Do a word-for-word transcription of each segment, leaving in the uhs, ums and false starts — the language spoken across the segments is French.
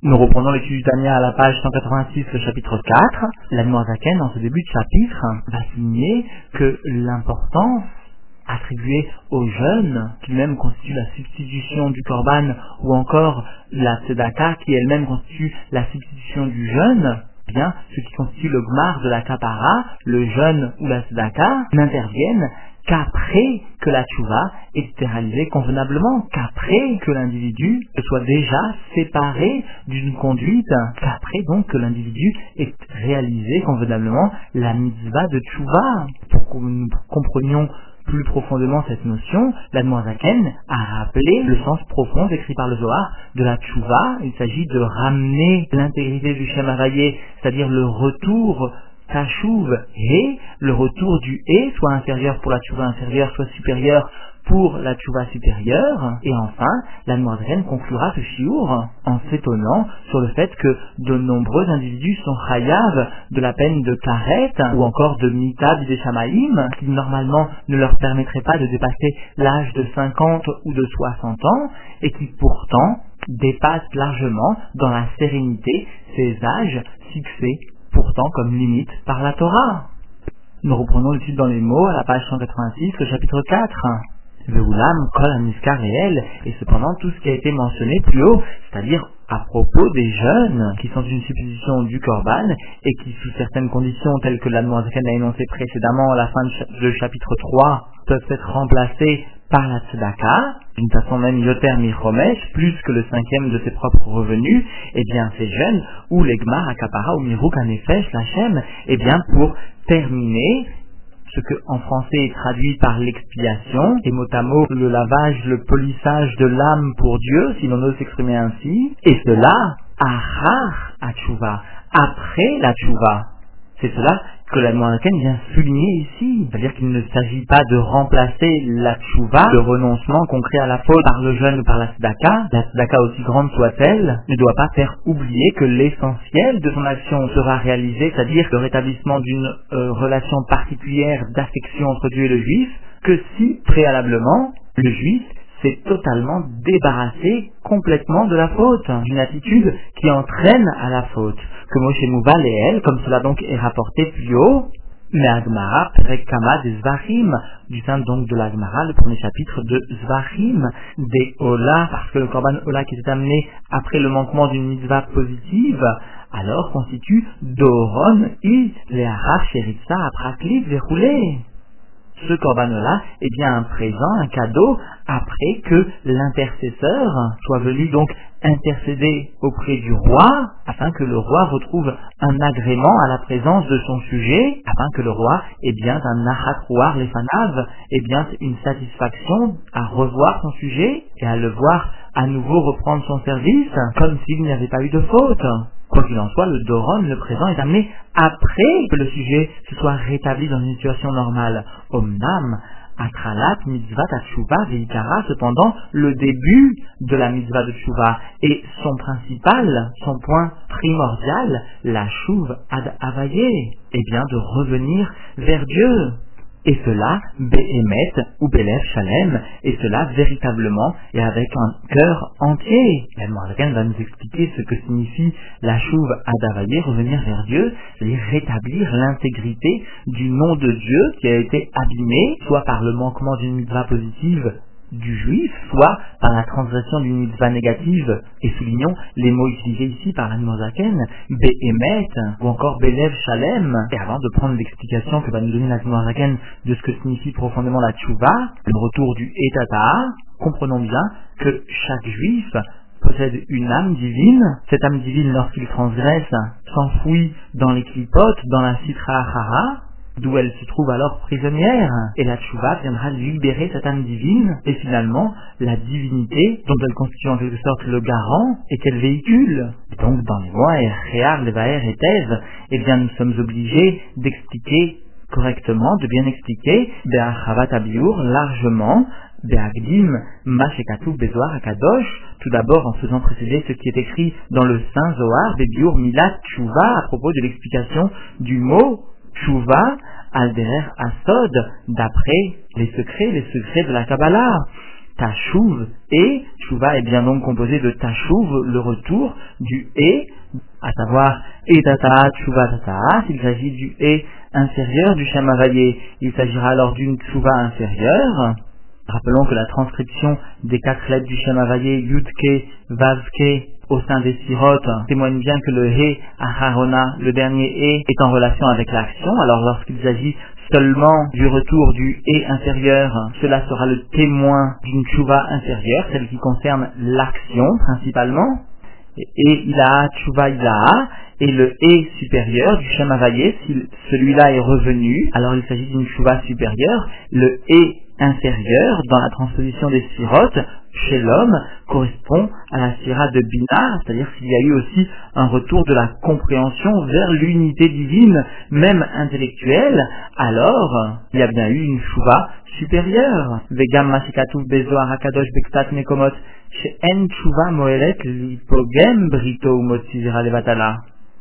Nous reprenons l'étude du Tanya à la page cent quatre-vingt-six, le chapitre quatre. L'Admorazaken, dans ce début de chapitre, va souligner que l'importance attribuée au jeûne, qui lui-même constitue la substitution du korban, ou encore la tzedaka, qui elle-même constitue la substitution du jeûne, eh bien, ce qui constitue le gmar de la kapara, le jeûne ou la tzedaka, n'interviennent qu'après que la tchouva ait été réalisée convenablement, qu'après que l'individu se soit déjà séparé d'une conduite, qu'après donc que l'individu ait réalisé convenablement la mitzvah de tchouva. Pour que nous comprenions plus profondément cette notion, l'Admorazaken a rappelé le sens profond décrit par le Zohar de la tchouva. Il s'agit de ramener l'intégrité du Shem Havayé, c'est-à-dire le retour Tashuv et le retour du et, soit inférieur pour la tchouva inférieure, soit supérieur pour la tchouva supérieure. Et enfin, l'Admorazaken conclura ce shiur en s'étonnant sur le fait que de nombreux individus sont chayav de la peine de karet ou encore de mitab des shamaïm, qui normalement ne leur permettrait pas de dépasser l'âge de cinquante ou de soixante ans, et qui pourtant dépassent largement dans la sérénité ces âges fixés pourtant comme limite par la Torah. Nous reprenons le titre dans les mots à la page cent quatre-vingt-six, le chapitre quatre. Ve'ulam kol haniskar réel, et cependant tout ce qui a été mentionné plus haut, c'est-à-dire à propos des jeûnes qui sont une substitution du korban et qui, sous certaines conditions telles que l'Admorazaken a énoncé précédemment à la fin du chapitre trois, peuvent être remplacés par la tzedaka, d'une façon même yoter miromesh, plus que le cinquième de ses propres revenus. Et bien ces jeûnes, ou les gmar akapara ou mirouk anefesh lachem, et bien pour terminer ce que en français est traduit par l'expiation, et mot à mot le lavage, le polissage de l'âme pour Dieu, si l'on ose s'exprimer ainsi, et cela, achar atchouva, après la tchouva. C'est cela que l'Admorazaken vient souligner ici, c'est-à-dire qu'il ne s'agit pas de remplacer la tchouva, le renoncement concret à la faute, par le jeûne ou par la tzedaka. La tzedaka, aussi grande soit-elle, ne doit pas faire oublier que l'essentiel de son action sera réalisé, c'est-à-dire le rétablissement d'une euh, relation particulière d'affection entre Dieu et le juif, que si préalablement le juif s'est totalement débarrassé complètement de la faute, d'une attitude qui entraîne à la faute, que Moshe Mouval et elle, comme cela donc est rapporté plus haut, mais Agmara, Perek Kama des Zvachim, du sein donc de l'Agmara, le premier chapitre de Zvachim, des Ola, parce que le Korban Ola qui est amené après le manquement d'une mitzvah positive, alors constitue Doron I, Leara Sheritza, Apraklit, Verroulé. Ce korban-là est bien un présent, un cadeau, après que l'intercesseur soit venu donc intercéder auprès du roi, afin que le roi retrouve un agrément à la présence de son sujet, afin que le roi ait bien un nachat ruach lefanav, ait bien une satisfaction à revoir son sujet et à le voir à nouveau reprendre son service, comme s'il n'y avait pas eu de faute. Quoi qu'il en soit, le Doron, le présent, est amené après que le sujet se soit rétabli dans une situation normale. Omnam, Atralat, Mitzvah, Tchouva, Veikara, cependant, le début de la Mitzvah de Tchouva et son principal, son point primordial, la Chouv ad Havayé, est bien de revenir vers Dieu. Et cela, Behemet ou Belev Shalem, et cela véritablement et avec un cœur entier. L'Admorazaken va nous expliquer ce que signifie la Chouv ad Havayé, revenir vers Dieu, c'est-à-dire rétablir l'intégrité du nom de Dieu qui a été abîmé, soit par le manquement d'une mitzvah positive du juif, soit par la transgression d'une mitzvah négative, et soulignons les mots utilisés ici par l'Admorazaken, Behemet, ou encore Belev Shalem. Et avant de prendre l'explication que va nous donner l'Admorazaken de ce que signifie profondément la tchouva, le retour du etata, comprenons bien que chaque juif possède une âme divine. Cette âme divine, lorsqu'il transgresse, s'enfouit dans les clipotes, dans la sitra achara, d'où elle se trouve alors prisonnière, et la tchouva viendra libérer cette âme divine, et finalement, la divinité, dont elle constitue en quelque sorte le garant, et qu'elle véhicule. Et donc, dans les mois, Réar, Levaer et Tev, eh bien, nous sommes obligés d'expliquer correctement, de bien expliquer, Be'achavat Abiur, largement, Be'agdim, Mashekatu, Bezoar, Akadosh, tout d'abord en faisant précéder ce qui est écrit dans le Saint Zohar, Bebiur, Milat, Tchouva, à propos de l'explication du mot Tchouva, Alderer Asod, d'après les secrets, les secrets de la Kabbalah. tashuv, et tshuva est bien donc composé de tashuv, le retour, du et, à savoir et tata, tshuva tata. S'il s'agit du et inférieur du Shem Havayé, il s'agira alors d'une tshuva inférieure. Rappelons que la transcription des quatre lettres du Shem Havayé, Yud-Ke, Vav-Ke, au sein des sirotes, témoigne bien que le He, Aharona, le dernier E, est en relation avec l'action. Alors lorsqu'il s'agit seulement du retour du E inférieur, cela sera le témoin d'une tshuva inférieure, celle qui concerne l'action principalement. Et Ilaha, Tshuva Ilaha, et le E supérieur du Shem Havayé, si celui-là est revenu, alors il s'agit d'une Tshuva supérieure. Le E inférieur, dans la transposition des sirotes, chez l'homme, correspond à la sira de Bina, c'est-à-dire qu'il y a eu aussi un retour de la compréhension vers l'unité divine, même intellectuelle, alors il y a bien eu une Tshuva supérieure. Vegam Masikatuv Bezoar Hakadosh Bektat Mekomot She'en Tshuva Moelet Lipogem Brito Umotzizira Levatala.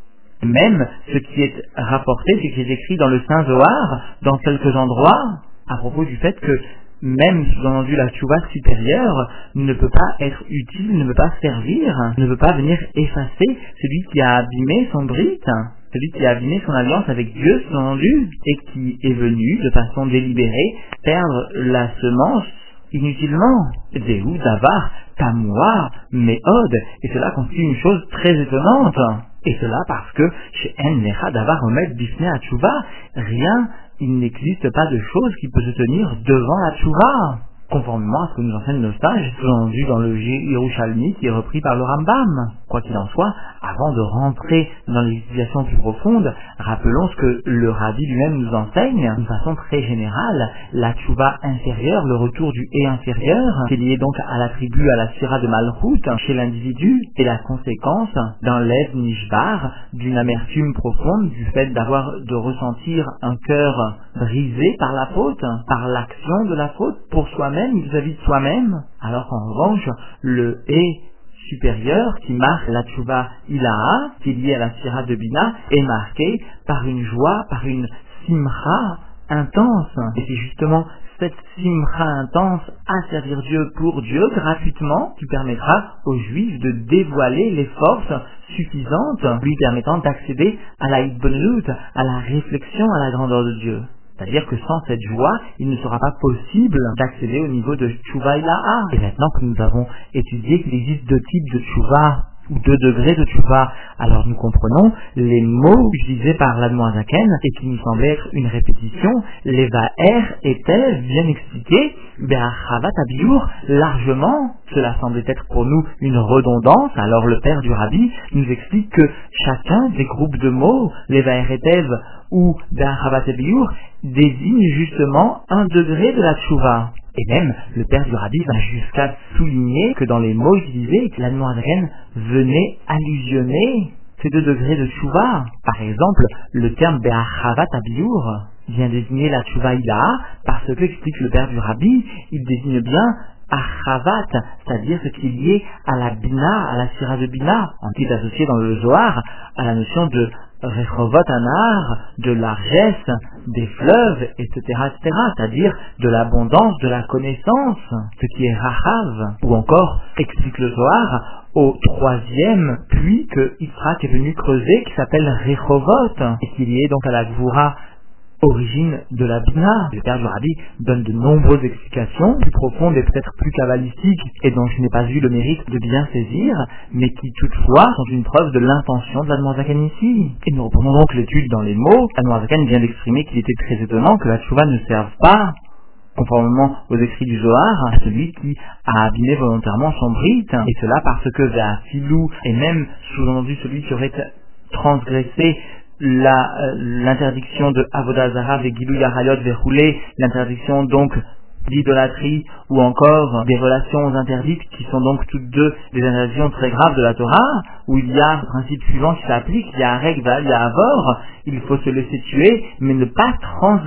Même ce qui est rapporté, ce qui est écrit dans le Saint Zohar, dans quelques endroits, à propos du fait que même sous-entendu la tshuva supérieure ne peut pas être utile, ne peut pas servir, ne peut pas venir effacer celui qui a abîmé son brit, celui qui a abîmé son alliance avec Dieu, sous-entendu, et qui est venu de façon délibérée perdre la semence inutilement. Zehu, Davar, Tamoua, Meod, et cela constitue une chose très étonnante. Et cela parce que chez En Necha Davar Omed Bifnei Tshuva, rien, il n'existe pas de chose qui peut se tenir devant la Tshuva, conformément à ce que nous enseignent nos sages, sous-entendu dans le Yerushalmi qui est repris par le Rambam. Quoi qu'il en soit, avant de rentrer dans les explications plus profondes, rappelons ce que le Rabbi lui-même nous enseigne d'une façon très générale. La Tshuva inférieure, le retour du et inférieur, qui est lié donc à l'attribut, à la sira de Malchut chez l'individu, et la conséquence d'un lev nishbar, d'une amertume profonde, du fait d'avoir, de ressentir un cœur brisé par la faute, par l'action de la faute, pour soi-même, vis-à-vis de soi-même, alors qu'en revanche, le et supérieur qui marque la tshuva ilaha, qui est lié à la sira de Bina, est marqué par une joie, par une simcha intense. Et c'est justement cette simcha intense à servir Dieu pour Dieu gratuitement qui permettra aux Juifs de dévoiler les forces suffisantes lui permettant d'accéder à la hitbonut, à la réflexion à la grandeur de Dieu. C'est-à-dire que sans cette joie, il ne sera pas possible d'accéder au niveau de Tshuva Ilaha. Et maintenant que nous avons étudié qu'il existe deux types de Tshuva, ou deux degrés de Tshuva, alors nous comprenons les mots utilisés par l'Admorazaken et qui nous semblaient être une répétition. Les Va'er étaient bien expliqués, Be'achavat Abiur, largement. Cela semblait être pour nous une redondance. Alors le père du Rabbi nous explique que chacun des groupes de mots, les Va'er Etev ou Be'achavat Abiur, désigne justement un degré de la Tshuva. Et même, le père du Rabbi va jusqu'à souligner que dans les mots utilisés, l'Admorazaken venait allusionner ces deux degrés de Tshuva. Par exemple, le terme Be'achavat Abiur vient désigner la Tshuva Ilaha parce que, explique le père du Rabbi, il désigne bien Achavat, c'est-à-dire ce qui est lié à la Bina, à la sira de Bina, qui est associé dans le Zohar à la notion de Rechovot Anar, de largesse, des fleuves, et cetera, et cetera, c'est-à-dire de l'abondance, de la connaissance, ce qui est Rahav, ou encore, explique le Zohar, au troisième puits que Yitzhak est venu creuser, qui s'appelle Rechovot, et qui est lié donc à la Gvura, origine de la Bina. Le père du Rabbi donne de nombreuses explications, plus profondes et peut-être plus kabbalistiques, et dont je n'ai pas eu le mérite de bien saisir, mais qui toutefois sont une preuve de l'intention de l'Admorazaken ici. Et nous reprenons donc l'étude dans les mots. L'Admorazaken vient d'exprimer qu'il était très étonnant que la tshuva ne serve pas, conformément aux écrits du Zohar, à celui qui a abîmé volontairement son brit, et cela parce que vers Filou, et même sous-entendu celui qui aurait transgressé La, euh, l'interdiction de Avodah Zarah et Gilou Yarayot Verroulé, l'interdiction donc d'idolâtrie ou encore des relations interdites qui sont donc toutes deux des interdictions très graves de la Torah, où il y a le principe suivant qui s'applique, il y a un règle, il y a un avor, il faut se laisser tuer, mais ne pas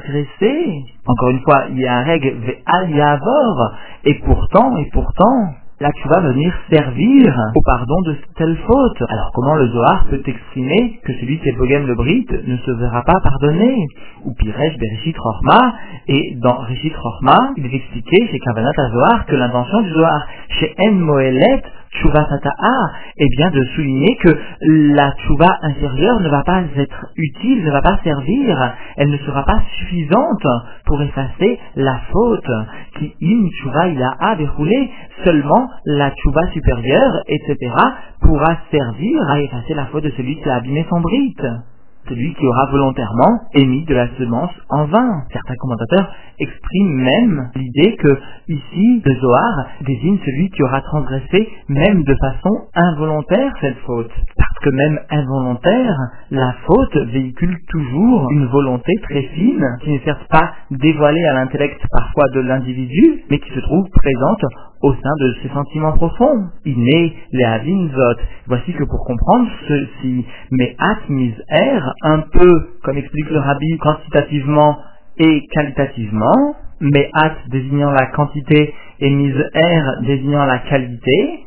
transgresser. Encore une fois, il y a un règle, ve'al yavor, et pourtant, et pourtant, la tchouva va venir servir au pardon de telle faute. Alors comment le Zohar peut exprimer que celui qui est Bogem le Brit ne se verra pas pardonner? Ou Piresh Bereshit Rochma, et dans Reshit Rochma, il est expliqué chez Kavanat HaZohar que l'intention du Zohar chez En Moelet Tchouva Tata'a est bien de souligner que la tchouva inférieure ne va pas être utile, ne va pas servir, elle ne sera pas suffisante pour effacer la faute qui im tchouva il a déroulé. Seulement la tchouva supérieure, et cetera pourra servir à effacer la faute de celui qui a abîmé son brite, celui qui aura volontairement émis de la semence en vain. Certains commentateurs expriment même l'idée que, ici, le Zohar désigne celui qui aura transgressé, même de façon involontaire, cette faute. Parce que même involontaire, la faute véhicule toujours une volonté très fine, qui n'est certes pas dévoilée à l'intellect parfois de l'individu, mais qui se trouve présente au sein de ses sentiments profonds. Iné, les avinzot. Voici que pour comprendre ceci, mais atmiz er, un peu, comme explique le rabbi, quantitativement et qualitativement, mais at désignant la quantité et mis er désignant la qualité,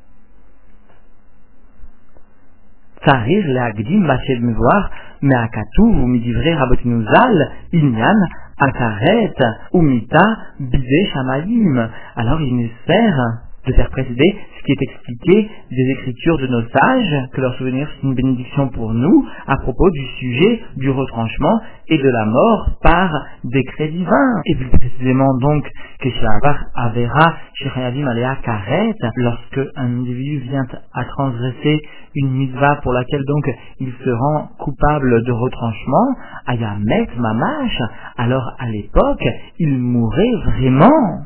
Tsarir leagdim bachel mevoir, mais akatu ou midivre rabotinu zal, inyan, akaret, ou mita, bide shamayim. Alors il est nécessaire de faire précéder ce qui est expliqué des écritures de nos sages, que leur souvenir c'est une bénédiction pour nous, à propos du sujet du retranchement et de la mort par décret divin. Et plus précisément donc, que Shavar Avera Shirayavim Alea Karet, lorsque un individu vient à transgresser une mitzvah pour laquelle donc il se rend coupable de retranchement, Ayamet Mamash, alors à l'époque, il mourrait vraiment.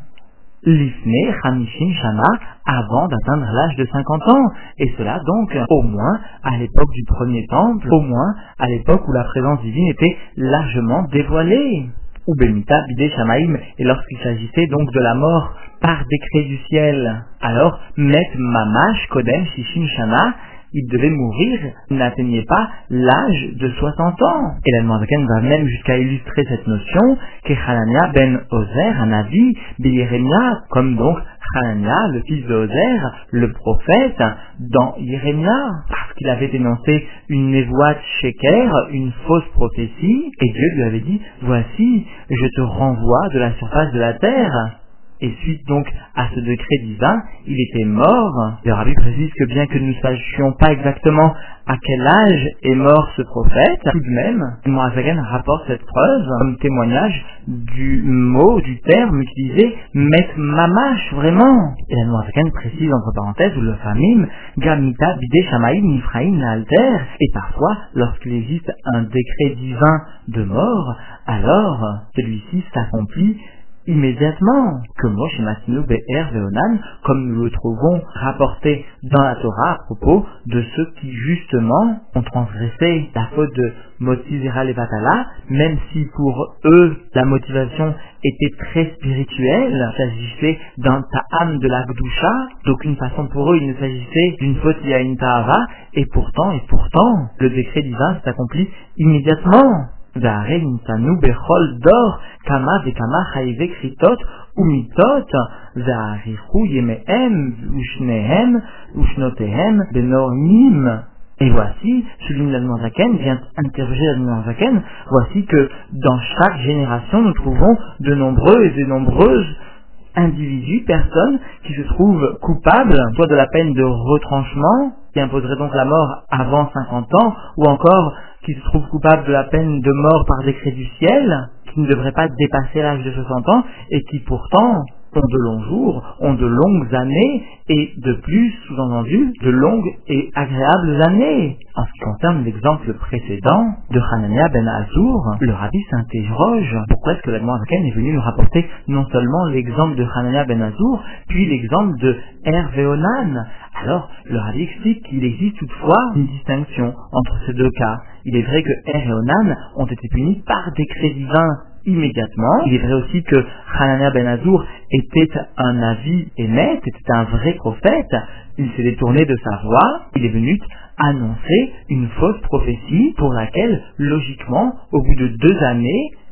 L'Ifne Hamishin Shana, avant d'atteindre l'âge de cinquante ans, et cela donc au moins à l'époque du premier temple, au moins à l'époque où la présence divine était largement dévoilée. Ou Benita Bide Shamaim, et lorsqu'il s'agissait donc de la mort par décret du ciel, alors Met Mamash Kodem Shishin Shana, il devait mourir, il n'atteignait pas l'âge de soixante ans. Et la Zaken va même jusqu'à illustrer cette notion que Hanania ben Ozer, un avis, Yérémia, comme donc Hanania, le fils de Ozer, le prophète, dans Yérémia, parce qu'il avait énoncé une névoite sheker, une fausse prophétie, et Dieu lui avait dit, voici, je te renvoie de la surface de la terre. Et suite donc à ce décret divin, il était mort. Le rabbi précise que bien que nous ne sachions pas exactement à quel âge est mort ce prophète, tout de même, Moazagan rapporte cette preuve comme témoignage du mot, du terme utilisé, met mamash, vraiment. Et la Moazagan précise entre parenthèses, ou le famim, gamita bide shamaim nifraim l'alter, et parfois, lorsqu'il existe un décret divin de mort, alors celui-ci s'accomplit immédiatement, que Moshe Matinu Be'er Veonan, comme nous le trouvons rapporté dans la Torah à propos de ceux qui justement ont transgressé la faute de Motzizera Levatala, même si pour eux la motivation était très spirituelle, il s'agissait d'un ta'am de la Gdusha, d'aucune façon pour eux il ne s'agissait d'une faute liée à une ta'ava, et pourtant, et pourtant, le décret divin s'est accompli immédiatement. D'arrêt Nintanu Bechol Dor Kama Vekama Chayve Kritot Umitot Zaharichu Yemehem Ushnehem Ushnotehem Benornim. Et voici, souligne l'Admor Zaken, vient interroger l'Admor Zaken, voici que dans chaque génération nous trouvons de nombreuses et nombreuses individus, personnes qui se trouvent coupables, soit de la peine de retranchement, qui imposerait donc la mort avant cinquante ans, ou encore qui se trouvent coupables de la peine de mort par décret du ciel, qui ne devraient pas dépasser l'âge de soixante ans, et qui pourtant ont de longs jours, ont de longues années, et de plus, sous-entendu, de longues et agréables années. En ce qui concerne l'exemple précédent de Hanania ben Azur, le rabbi s'interroge pourquoi est-ce que l'Admor Zaken est venu nous rapporter non seulement l'exemple de Hanania ben Azur, puis l'exemple de Er Veonan. Alors, le rabbi explique qu'il existe toutefois une distinction entre ces deux cas. Il est vrai que Er et Onan ont été punis par décret divin immédiatement. Il est vrai aussi que Hanania ben Azur était un avis émet, était un vrai prophète. Il s'est détourné de sa voix, il est venu annoncer une fausse prophétie pour laquelle, logiquement, au bout de deux années,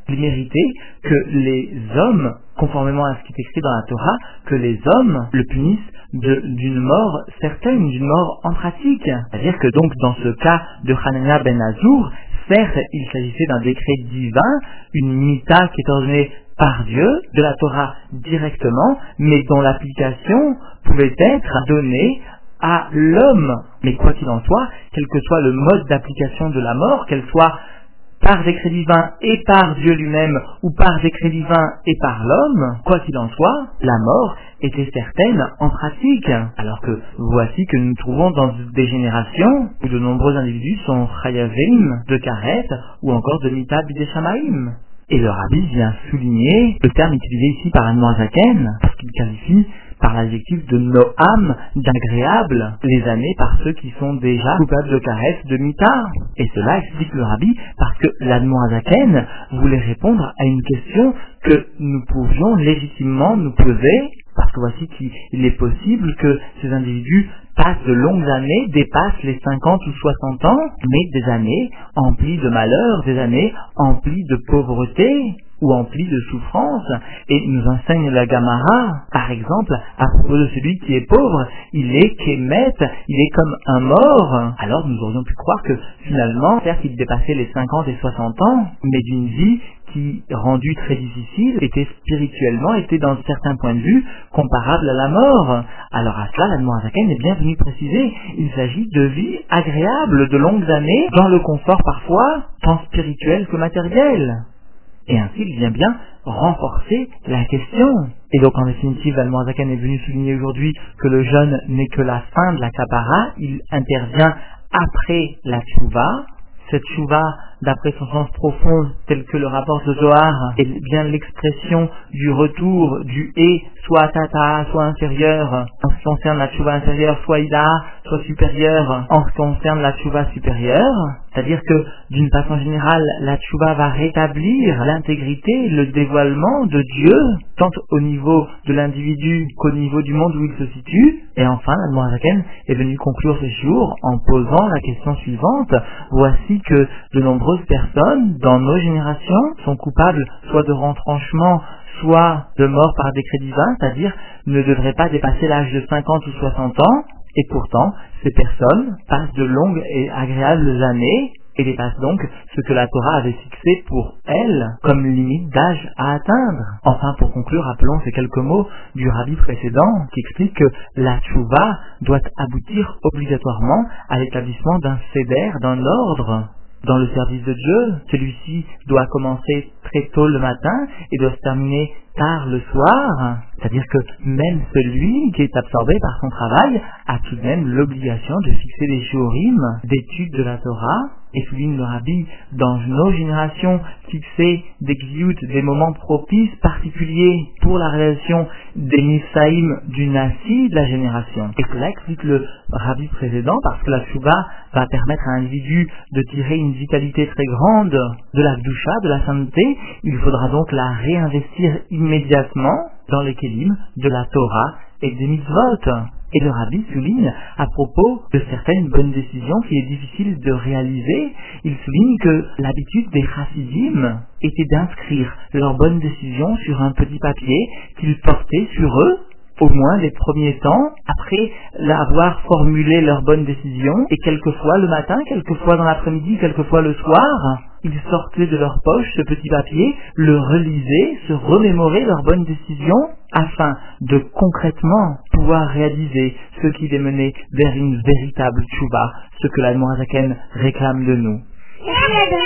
Il méritait que les hommes, conformément à ce qui est écrit dans la Torah, que les hommes le punissent de, d'une mort certaine, d'une mort en pratique. C'est-à-dire que donc dans ce cas de Hanania ben Azour, certes il s'agissait d'un décret divin, une mita qui est ordonnée par Dieu, de la Torah directement, mais dont l'application pouvait être donnée à l'homme. Mais quoi qu'il en soit, quel que soit le mode d'application de la mort, qu'elle soit par décret divin et par Dieu lui-même, ou par décret divin et par l'homme, quoi qu'il en soit, la mort était certaine en pratique. Alors que voici que nous nous trouvons dans des générations où de nombreux individus sont chayavim de karet ou encore de mita bideshamaim. Et le rabbi vient souligner le terme utilisé ici par Admor Zaken, parce qu'il qualifie par l'adjectif de noam, d'agréable, les années par ceux qui sont déjà coupables de caresse, de mita. Et cela explique le rabbi parce que l'Admor Zaken voulait répondre à une question que nous pouvions légitimement nous poser, parce que voici qu'il est possible que ces individus passent de longues années, dépassent les cinquante ou soixante ans, mais des années emplies de malheur, des années emplies de pauvreté, ou empli de souffrance, et nous enseigne la Gamara, par exemple, à propos de celui qui est pauvre, il est kémet, il est comme un mort. Alors nous aurions pu croire que finalement, certes il dépassait les cinquante et soixante ans, mais d'une vie qui, rendue très difficile, était spirituellement, était dans certains points de vue comparable à la mort. Alors à cela, l'Admor Zaken est bien venu préciser, il s'agit de vie agréable, de longues années, dans le confort parfois, tant spirituel que matériel. Et ainsi, il vient bien renforcer la question. Et donc, en définitive, l'Admor Zaken est venu souligner aujourd'hui que le jeûne n'est que la fin de la kapara, il intervient après la tchouva. Cette tchouva, d'après son sens profond, tel que le rapporte le Zohar, est bien l'expression du retour du et, soit tata, soit inférieur, en ce qui concerne la tchouva inférieure, soit ila, soit supérieure, en ce qui concerne la tchouva supérieure. C'est-à-dire que, d'une façon générale, la tchouva va rétablir l'intégrité, le dévoilement de Dieu, tant au niveau de l'individu qu'au niveau du monde où il se situe. Et enfin, l'Admor Zaken est venu conclure ce jour en posant la question suivante. Voici que de nombreuses personnes, dans nos générations, sont coupables soit de retranchement, soit de mort par décret divin, c'est-à-dire ne devraient pas dépasser l'âge de cinquante ou soixante ans, et pourtant, ces personnes passent de longues et agréables années et dépassent donc ce que la Torah avait fixé pour elles comme limite d'âge à atteindre. Enfin, pour conclure, rappelons ces quelques mots du rabbi précédent qui explique que la tchouva doit aboutir obligatoirement à l'établissement d'un seder, d'un ordre dans le service de Dieu. Celui-ci doit commencer très tôt le matin et doit se terminer tard le soir. C'est-à-dire que même celui qui est absorbé par son travail a tout de même l'obligation de fixer des shiurim, d'études de la Torah, et souligne le rabbi, dans nos générations, fixer des gziout, des moments propices particuliers pour la réalisation des nisaïm du nasi de la génération. Et cela explique le rabbi précédent, parce que la tchouva va permettre à un individu de tirer une vitalité très grande de la gdusha, de la sainteté. Il faudra donc la réinvestir immédiatement dans les kélim de la Torah et des mitzvot. Et le rabbi souligne à propos de certaines bonnes décisions qu'il est difficile de réaliser, il souligne que l'habitude des chassidim était d'inscrire leurs bonnes décisions sur un petit papier qu'ils portaient sur eux, au moins les premiers temps, après avoir formulé leurs bonnes décisions, et quelquefois le matin, quelquefois dans l'après-midi, quelquefois le soir, ils sortaient de leur poche ce petit papier, le relisaient, se remémoraient leurs bonnes décisions, afin de concrètement pouvoir réaliser ce qui les menait vers une véritable tchouva, ce que l'Admor Zaken réclame de nous.